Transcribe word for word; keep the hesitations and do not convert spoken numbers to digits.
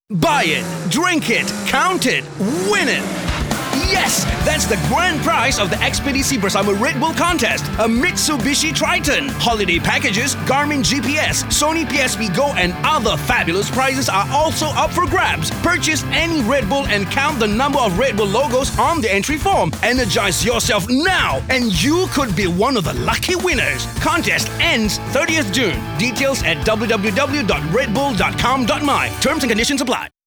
Buy it, drink it, count it, win it! Yes, that's the grand prize of the Expedition Bersama Red Bull contest. A Mitsubishi Triton, holiday packages, Garmin G P S, Sony P S P Go and other fabulous prizes are also up for grabs. Purchase any Red Bull and count the number of Red Bull logos on the entry form. Energize yourself now and you could be one of the lucky winners. Contest ends thirtieth June. Details at w w w dot red bull dot com dot m y. Terms and conditions apply.